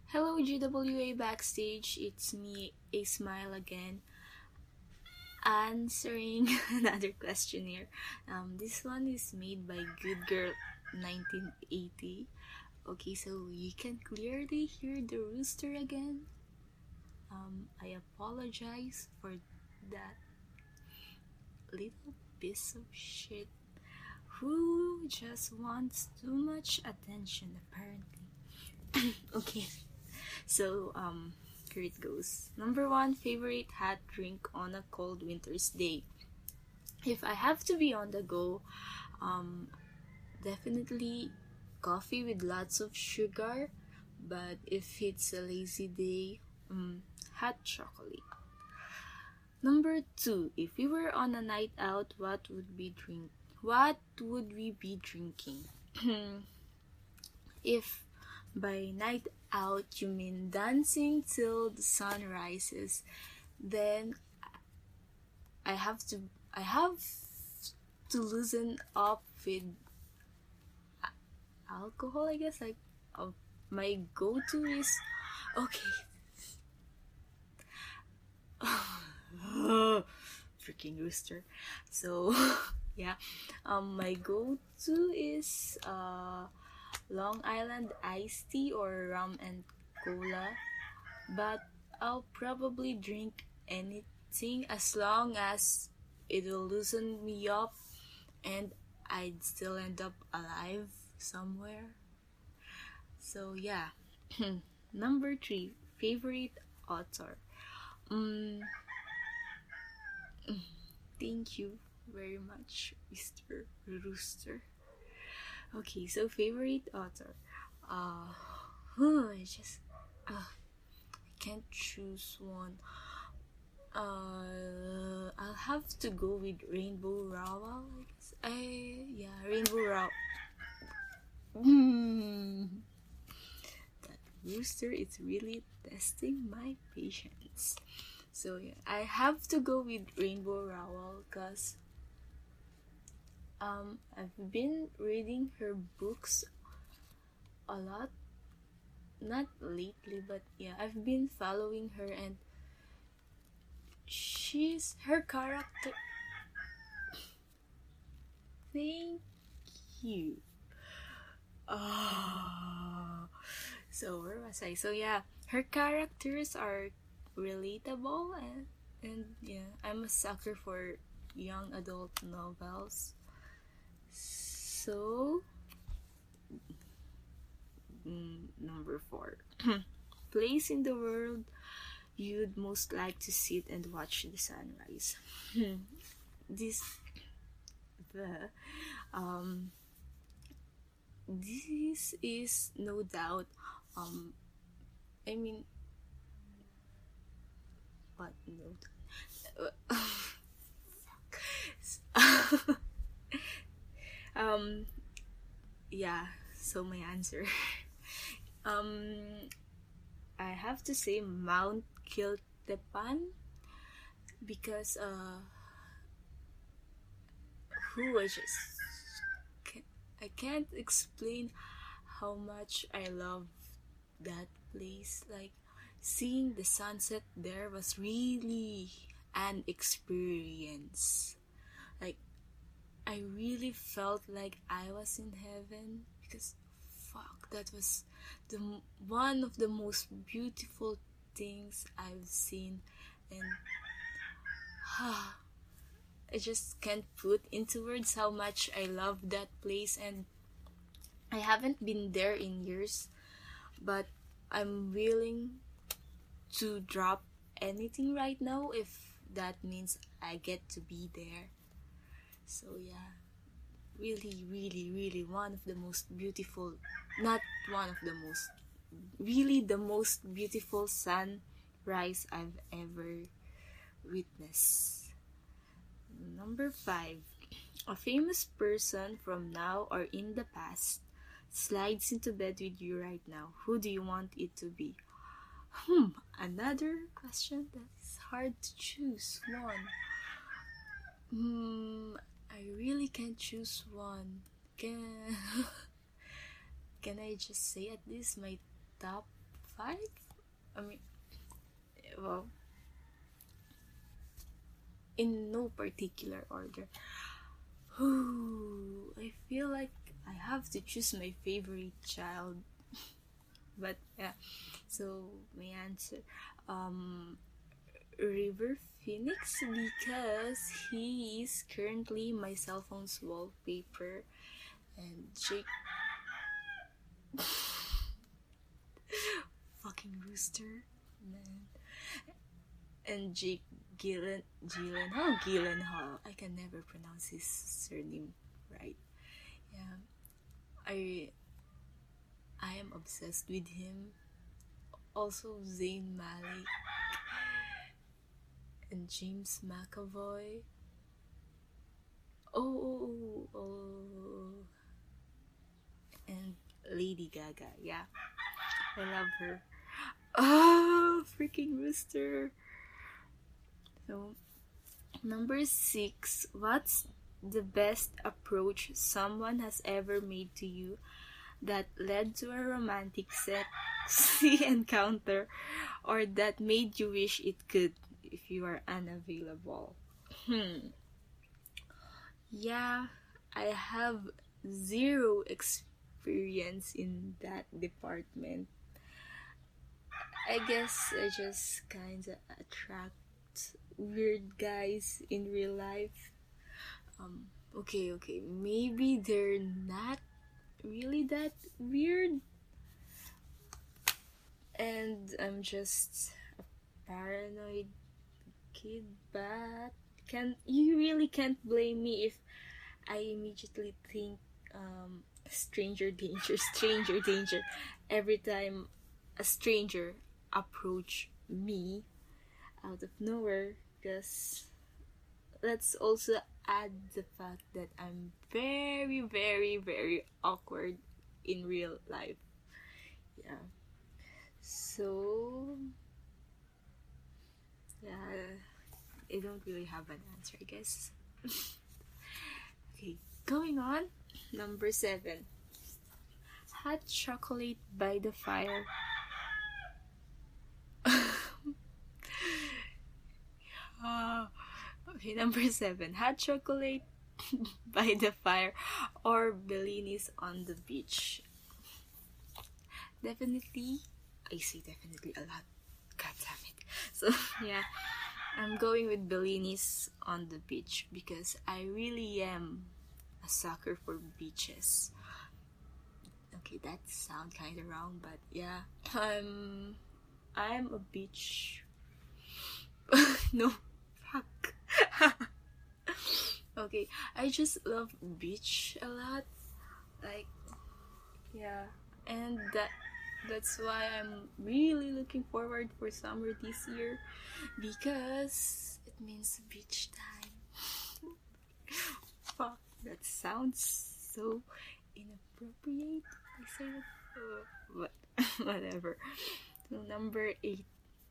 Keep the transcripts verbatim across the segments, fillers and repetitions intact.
Hello, G W A Backstage. It's me, A Smile again, answering another question here. Um, this one is made by Good Girl nineteen eighty. Okay, so you can clearly hear the rooster again. Um, I apologize for that little piece of shit who just wants too much attention, apparently. Okay, so um, here it goes. Number one favorite hot drink on a cold winter's day. If I have to be on the go, um, definitely coffee with lots of sugar. But if it's a lazy day, um, hot chocolate. Number two, if we were on a night out, what would we drink? What would we be drinking? If by night out you mean dancing till the sun rises, then I have to I have to loosen up with alcohol, I guess. Like uh, my go-to is okay. Freaking rooster. So yeah, um, my go-to is uh, Long Island iced tea or rum and cola, but I'll probably drink anything as long as it'll loosen me up and I'd still end up alive somewhere. So yeah. Number three, favorite author. Mm, thank you very much, mister Rooster. Okay, so favorite author. Uh, I just uh, I can't choose one. Uh, I'll have to go with Rainbow Rowell. I guess. I yeah, Rainbow Rowell. Hmm. That rooster is really testing my patience. So yeah, I have to go with Rainbow Rowell because um I've been reading her books a lot. Not lately, but yeah, I've been following her and she's her character. Thank you. Oh, so where was I? So yeah, her characters are relatable and and yeah, I'm a sucker for young adult novels. So mm, number four, place in the world you'd most like to sit and watch the sunrise. this the um this is no doubt um I mean what no um yeah, so my answer um I have to say Mount Kiltepan because uh who I just can't, I can't explain how much I love that place. Like seeing the sunset there was really an experience. Like I really felt like I was in heaven because fuck, that was the one of the most beautiful things I've seen, and I just can't put into words how much I love that place. And I haven't been there in years, but I'm willing to drop anything right now if that means I get to be there. So yeah, really, really, really one of the most beautiful, not one of the most, really the most beautiful sunrise I've ever witnessed. Number five, a famous person from now or in the past slides into bed with you right now. Who do you want it to be? Hmm, another question that's hard to choose one. Hmm, I really can't choose one. Can can I just say at least my top five. I mean, well, in no particular order. Ooh, I feel like I have to choose my favorite child. But yeah, so my answer, um, River Phoenix, because he is currently my cell phone's wallpaper, and Jake, fucking rooster, man, and Jake Gillen, Gyllenhaal, Gyllenhaal. I can never pronounce his surname right. Yeah, I I am obsessed with him. Also, Zayn Malik and James McAvoy. Oh, oh, oh, oh. And Lady Gaga. Yeah, I love her. Oh, freaking rooster. So, number six. What's the best approach someone has ever made to you that led to a romantic sexy encounter, or that made you wish it could if you are unavailable? Hmm. Yeah, I have zero experience in that department. I guess I just kinda attract weird guys in real life. Um, okay, okay, maybe they're not really that weird, and I'm just a paranoid kid, but can you really can't blame me if I immediately think um stranger danger, stranger danger every time a stranger approach me out of nowhere, because let's also add the fact that I'm very, very, very awkward in real life. Yeah. So, yeah, I don't really have an answer, I guess. Okay, going on. Number seven. Hot chocolate by the fire. uh, okay, number seven. Hot chocolate by the fire or Bellinis on the beach. Definitely, I say definitely a lot. God damn it. So, yeah, I'm going with Bellinis on the beach because I really am a sucker for beaches. Okay, that sounds kind of wrong, but yeah, I'm I'm a beach. No, fuck. Okay, I just love beach a lot. Like, yeah, and that that's why I'm really looking forward for summer this year, because it means beach time. Fuck, that sounds so inappropriate. I say it, uh, but whatever. So number eight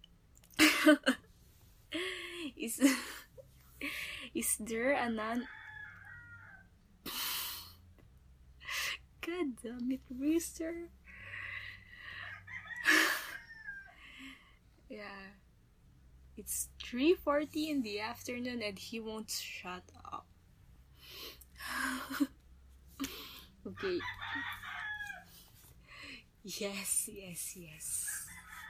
is is there a non? God damn it, Rooster. Yeah, it's three forty in the afternoon and he won't shut up. Okay. Yes, yes, yes.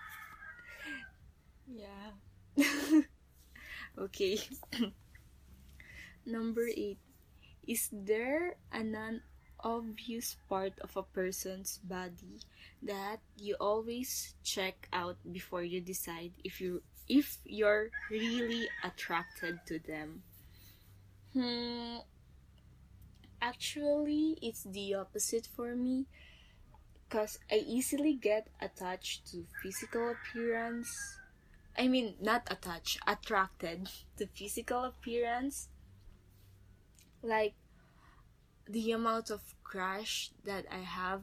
Yeah. Okay. Number eight. Is there a non-obvious part of a person's body that you always check out before you decide if you if you're really attracted to them? Hmm. Actually, it's the opposite for me, because I easily get attached to physical appearance. I mean, not attached, attracted to physical appearance. Like, the amount of crush that I have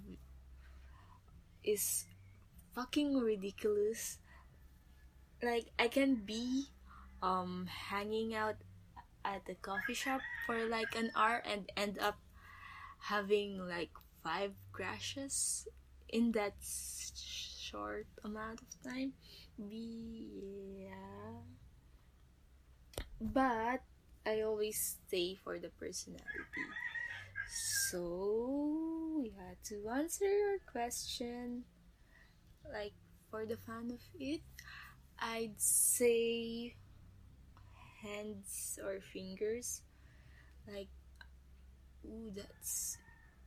is fucking ridiculous. Like, I can be um hanging out at the coffee shop for like an hour and end up having like five crashes in that short amount of time. Be yeah. But I always stay for the personality. So yeah, to answer your question, like for the fun of it, I'd say hands or fingers. Like, ooh, that's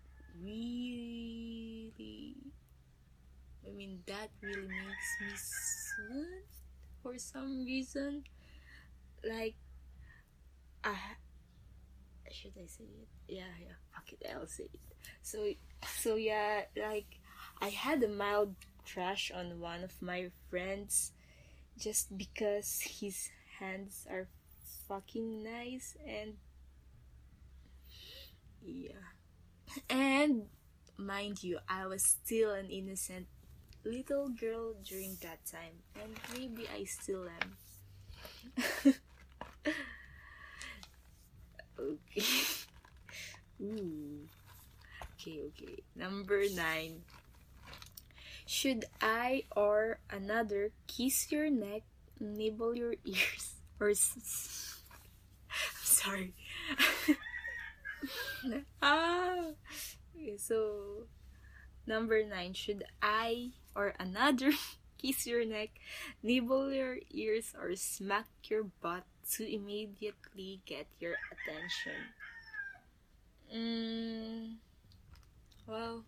really, I mean, that really makes me sweat for some reason. Like, I, should I say it? Yeah, yeah, fuck it, I'll say it. So, so yeah, like, I had a mild crush on one of my friends just because his hands are fucking nice, and yeah. And mind you, I was still an innocent little girl during that time, and maybe I still am. Okay. Ooh. Okay, okay. Number nine. Should I or another kiss your neck, nibble your ears, or s- I'm sorry. ah. Okay, so number nine. Should I or another kiss your neck, nibble your ears, or smack your butt to immediately get your attention? Mm, well,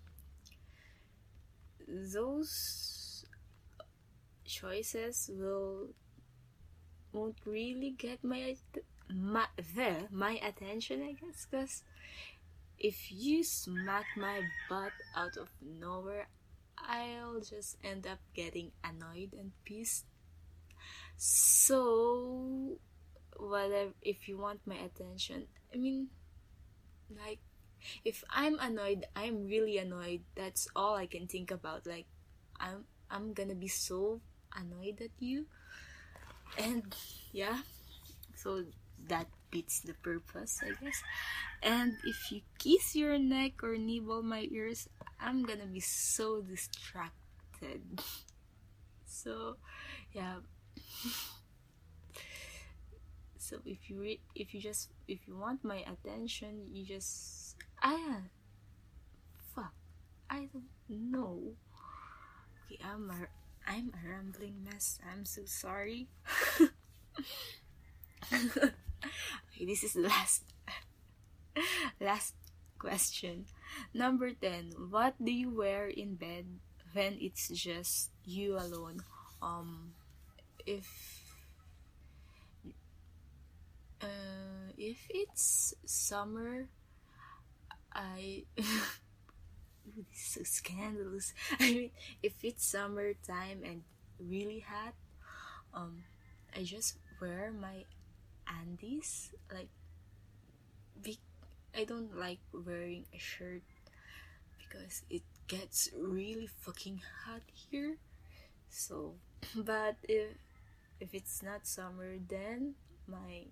those choices will won't really get my my the my attention, I guess, because if you smack my butt out of nowhere, I'll just end up getting annoyed and pissed. So, whatever, if you want my attention, I mean, like, if I'm annoyed, I'm really annoyed. That's all I can think about. Like, I'm I'm gonna be so annoyed at you, and yeah, so that beats the purpose, I guess. And if you kiss your neck or nibble my ears, I'm gonna be so distracted. So, yeah. So if you re- if you just if you want my attention, you just ah fuck, I don't know. Okay, I'm a I'm a rambling mess. I'm so sorry. Okay, this is the last last question. Number ten. What do you wear in bed when it's just you alone? Um, if uh, if it's summer, I Ooh, this is so scandalous. I mean, if it's summertime and really hot, um, I just wear my undies. Like, be- I don't like wearing a shirt because it gets really fucking hot here. So, but if if it's not summer, then my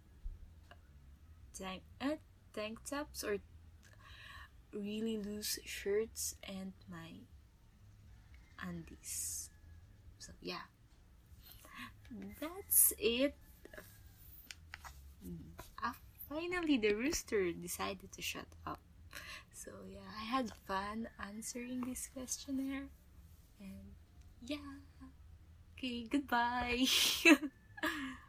tank uh, tank tops or really loose shirts and my undies. So yeah, that's it. Ah, finally, the rooster decided to shut up. So yeah, I had fun answering this questionnaire, and yeah, okay, goodbye.